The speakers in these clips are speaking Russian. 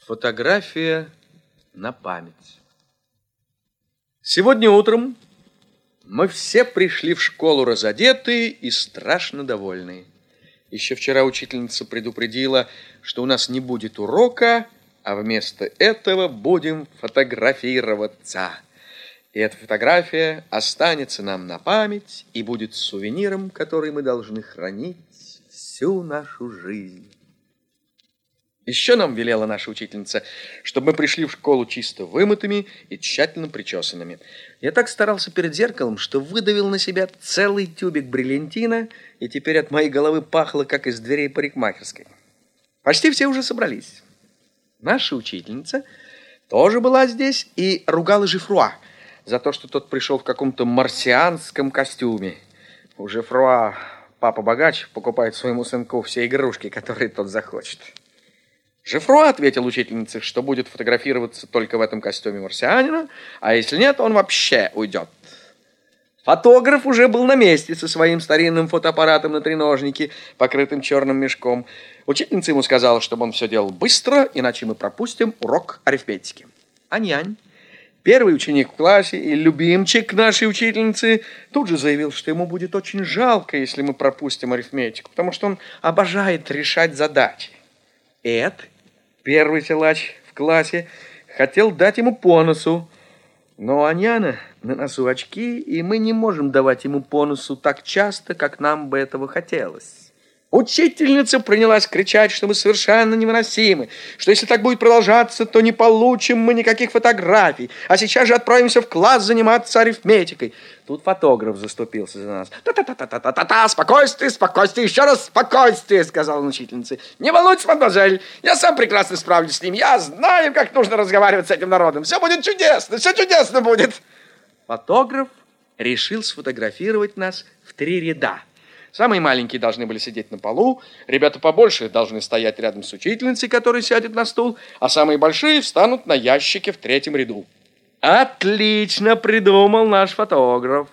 Фотография на память. Сегодня утром мы все пришли в школу разодетые и страшно довольные. Еще вчера учительница предупредила, что у нас не будет урока, а вместо этого будем фотографироваться. И эта фотография останется нам на память и будет сувениром, который мы должны хранить всю нашу жизнь. Еще нам велела наша учительница, чтобы мы пришли в школу чисто вымытыми и тщательно причесанными. Я так старался перед зеркалом, что выдавил на себя целый тюбик бриллиантина, и теперь от моей головы пахло, как из дверей парикмахерской. Почти все уже собрались. Наша учительница тоже была здесь и ругала Жифруа за то, что тот пришел в каком-то марсианском костюме. У Жифруа папа богач, покупает своему сынку все игрушки, которые тот захочет. Жифруа ответил учительнице, что будет фотографироваться только в этом костюме марсианина, а если нет, он вообще уйдет. Фотограф уже был на месте со своим старинным фотоаппаратом на треножнике, покрытым черным мешком. Учительница ему сказала, чтобы он все делал быстро, иначе мы пропустим урок арифметики. А нянь, первый ученик в классе и любимчик нашей учительницы, тут же заявил, что ему будет очень жалко, если мы пропустим арифметику, потому что он обожает решать задачи. Эд, первый силач в классе, хотел дать ему по носу, но Аняна на носу очки, и мы не можем давать ему по носу так часто, как нам бы этого хотелось. Учительница принялась кричать, что мы совершенно невыносимы, что если так будет продолжаться, то не получим мы никаких фотографий, а сейчас же отправимся в класс заниматься арифметикой. Тут фотограф заступился за нас. «Та-та-та-та-та-та-та, спокойствие, спокойствие, еще раз спокойствие», сказала учительница. «Не волнуйтесь, мадемуазель, я сам прекрасно справлюсь с ним, я знаю, как нужно разговаривать с этим народом, все будет чудесно, все чудесно будет». Фотограф решил сфотографировать нас в 3 ряда. Самые маленькие должны были сидеть на полу, ребята побольше должны стоять рядом с учительницей, которая сядет на стул, а самые большие встанут на ящике в 3-м ряду. Отлично придумал наш фотограф.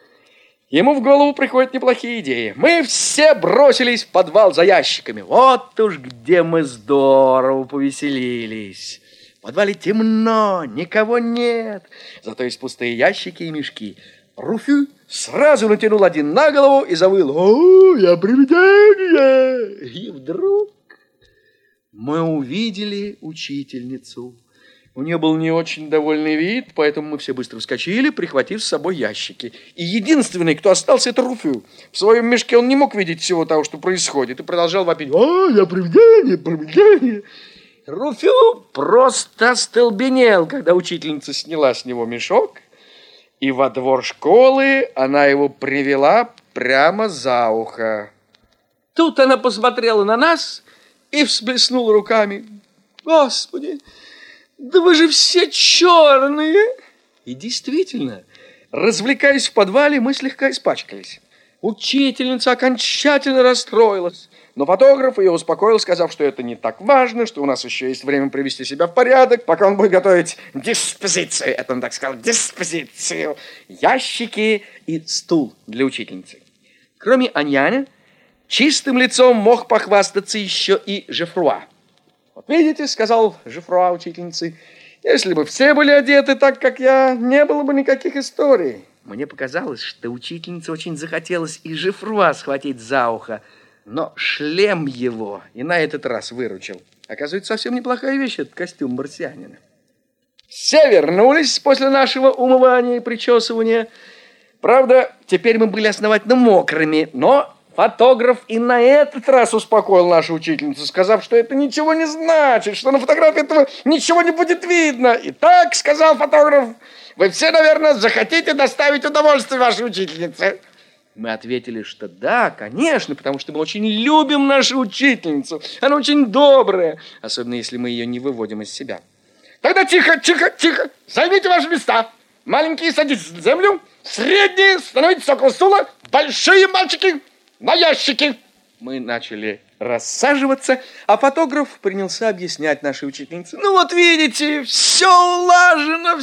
Ему в голову приходят неплохие идеи. Мы все бросились в подвал за ящиками. Вот уж где мы здорово повеселились. В подвале темно, никого нет, зато есть пустые ящики и мешки. Руфю сразу натянул один на голову и завыл: «О, я привидение!» И вдруг мы увидели учительницу. У нее был не очень довольный вид, поэтому мы все быстро вскочили, прихватив с собой ящики. И единственный, кто остался, это Руфю. В своем мешке он не мог видеть всего того, что происходит, и продолжал вопить: «О, я привидение, привидение!» Руфю просто остолбенел, когда учительница сняла с него мешок, и во двор школы она его привела прямо за ухо. Тут она посмотрела на нас и всплеснула руками: «Господи, да вы же все черные!» И действительно, развлекаясь в подвале, мы слегка испачкались. Учительница окончательно расстроилась, но фотограф ее успокоил, сказав, что это не так важно, что у нас еще есть время привести себя в порядок, пока он будет готовить диспозицию, это он так сказал, диспозицию, ящики и стул для учительницы. Кроме Аньяня, чистым лицом мог похвастаться еще и Жифруа. «Вот видите, — сказал Жифруа учительнице, — если бы все были одеты так, как я, не было бы никаких историй». Мне показалось, что учительнице очень захотелось и Жифруа схватить за ухо, но шлем его и на этот раз выручил. Оказывается, совсем неплохая вещь этот костюм марсианина. Все вернулись после нашего умывания и причесывания. Правда, теперь мы были основательно мокрыми, но фотограф и на этот раз успокоил нашу учительницу, сказав, что это ничего не значит, что на фотографии этого ничего не будет видно. «Итак, — сказал фотограф, — вы все, наверное, захотите доставить удовольствие вашей учительнице». Мы ответили, что да, конечно, потому что мы очень любим нашу учительницу. Она очень добрая, особенно если мы ее не выводим из себя. «Тогда тихо, тихо, тихо, займите ваши места. Маленькие садитесь на землю, средние становитесь около стула, большие мальчики на ящики». Мы начали рассаживаться, а фотограф принялся объяснять нашей учительнице: «Ну вот видите, все улажено,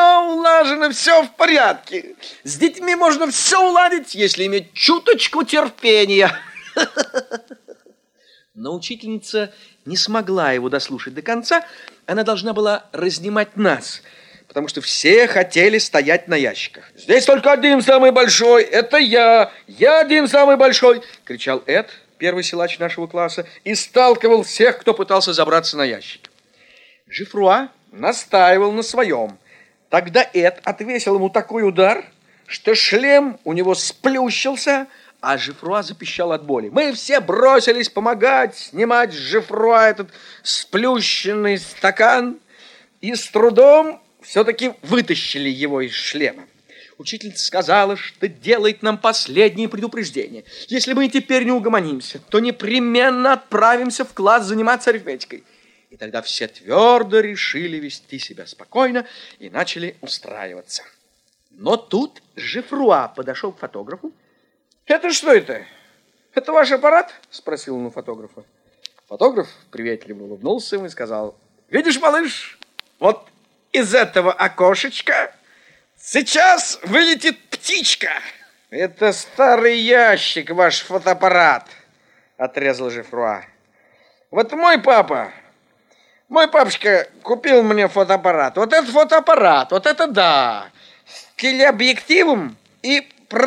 все в порядке. С детьми можно все уладить, если иметь чуточку терпения». Но учительница не смогла его дослушать до конца она должна была разнимать нас, потому что все хотели стоять на ящиках. «Здесь только один самый большой, это я один самый большой!» — кричал Эд, первый силач нашего класса, и сталкивал всех, кто пытался забраться на ящики. Жифруа настаивал на своем. Тогда Эд отвесил ему такой удар, что шлем у него сплющился, а Жифруа запищал от боли. Мы все бросились помогать снимать с Жифруа этот сплющенный стакан и с трудом все-таки вытащили его из шлема. Учительница сказала, что делает нам последнее предупреждение. Если мы теперь не угомонимся, то непременно отправимся в класс заниматься арифметикой. И тогда все твердо решили вести себя спокойно и начали устраиваться. Но тут Жифруа подошел к фотографу. «Это что это? Это ваш аппарат?» – спросил он у фотографа. Фотограф приветливо улыбнулся ему и сказал: «Видишь, малыш, вот из этого окошечка сейчас вылетит птичка». «Это старый ящик, ваш фотоаппарат», – отрезал Жифруа. «Вот мой папочка купил мне фотоаппарат. Вот этот фотоаппарат, вот это да, с телеобъективом и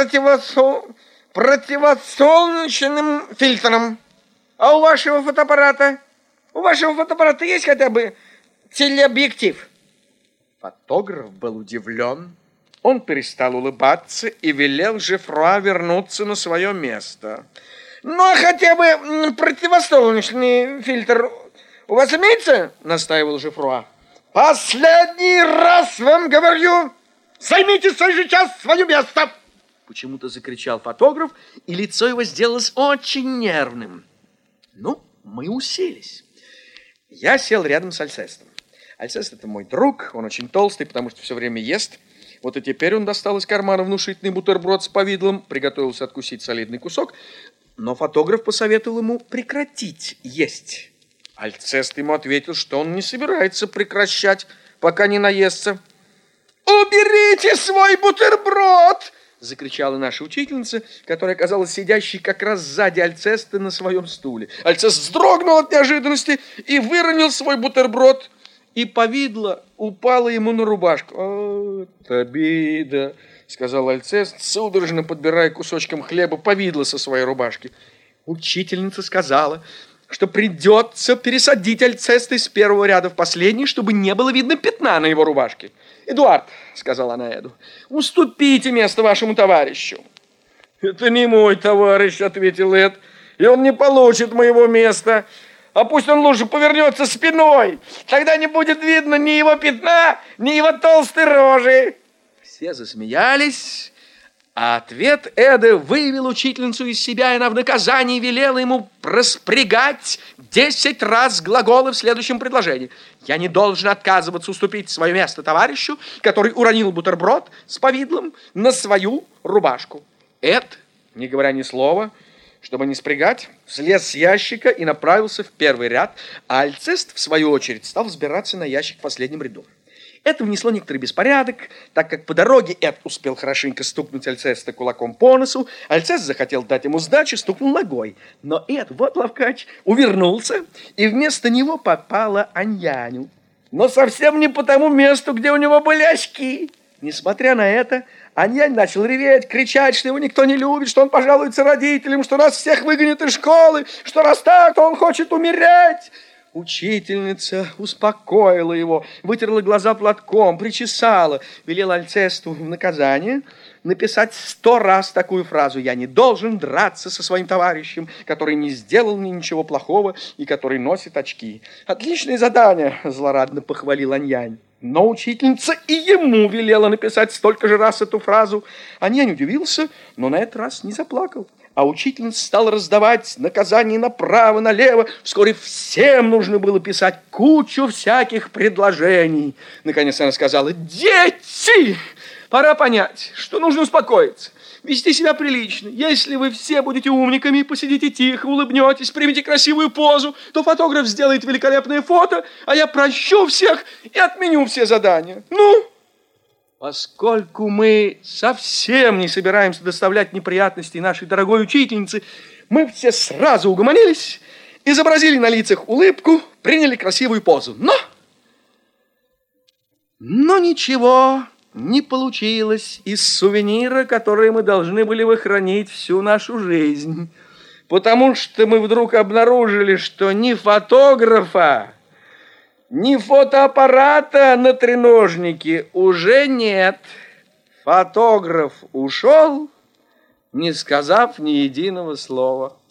противосолнечным фильтром. А у вашего фотоаппарата есть хотя бы телеобъектив?» Фотограф был удивлен. Он перестал улыбаться и велел Жифруа вернуться на свое место. «Ну, а хотя бы противосолнечный фильтр у вас имеется?» – настаивал Жифруа. «Последний раз вам говорю, займите сейчас свое место!» Почему-то закричал фотограф, и лицо его сделалось очень нервным. Ну, мы уселись. Я сел рядом с Альцестом. Альцест – это мой друг, он очень толстый, потому что все время ест. Вот и теперь он достал из кармана внушительный бутерброд с повидлом, приготовился откусить солидный кусок, но фотограф посоветовал ему прекратить есть. Альцест ему ответил, что он не собирается прекращать, пока не наестся. «Уберите свой бутерброд!» – закричала наша учительница, которая оказалась сидящей как раз сзади Альцеста на своем стуле. Альцест вздрогнул от неожиданности и выронил свой бутерброд, и повидло упало ему на рубашку. «Вот обида!» – сказал Альцест, судорожно подбирая кусочком хлеба повидло со своей рубашки. Учительница сказала, что придется пересадить Альцеста из первого ряда в последний, чтобы не было видно пятна на его рубашке. «Эдуард», — сказала она Эду, — «уступите место вашему товарищу». «Это не мой товарищ», — ответил Эд, — «и он не получит моего места. А пусть он лучше повернется спиной, тогда не будет видно ни его пятна, ни его толстой рожи». Все засмеялись. А ответ Эда вывел учительницу из себя, и она в наказании велела ему проспрягать 10 раз глаголы в следующем предложении. «Я не должен отказываться уступить свое место товарищу, который уронил бутерброд с повидлом на свою рубашку». Эд, не говоря ни слова, чтобы не спрягать, слез с ящика и направился в первый ряд, а Альцест, в свою очередь, стал взбираться на ящик в последнем ряду. Это внесло некоторый беспорядок, так как по дороге Эд успел хорошенько стукнуть Альцеста кулаком по носу. Альцест захотел дать ему сдачи, стукнул ногой. Но Эд, вот ловкач, увернулся, и вместо него попала Аньяню. Но совсем не по тому месту, где у него были очки. Несмотря на это, Аньянь начал реветь, кричать, что его никто не любит, что он пожалуется родителям, что нас всех выгонят из школы, что раз так, то он хочет умереть. Учительница успокоила его, вытерла глаза платком, причесала, велела Альцесту в наказание написать 100 раз такую фразу: «Я не должен драться со своим товарищем, который не сделал мне ничего плохого и который носит очки». «Отличное задание», – злорадно похвалил Аньянь. Но учительница и ему велела написать столько же раз эту фразу. Аньянь удивился, но на этот раз не заплакал. А учительница стала раздавать наказания направо, налево. Вскоре всем нужно было писать кучу всяких предложений. Наконец она сказала: «Дети, пора понять, что нужно успокоиться, вести себя прилично. Если вы все будете умниками, посидите тихо, улыбнетесь, примите красивую позу, то фотограф сделает великолепное фото, а я прощу всех и отменю все задания. Ну?» Поскольку мы совсем не собираемся доставлять неприятностей нашей дорогой учительнице, мы все сразу угомонились, изобразили на лицах улыбку, приняли красивую позу. Но Но ничего не получилось из сувенира, который мы должны были бы хранить всю нашу жизнь. Потому что мы вдруг обнаружили, что ни фотографа, ни фотоаппарата на треножнике уже нет. Фотограф ушел, не сказав ни единого слова.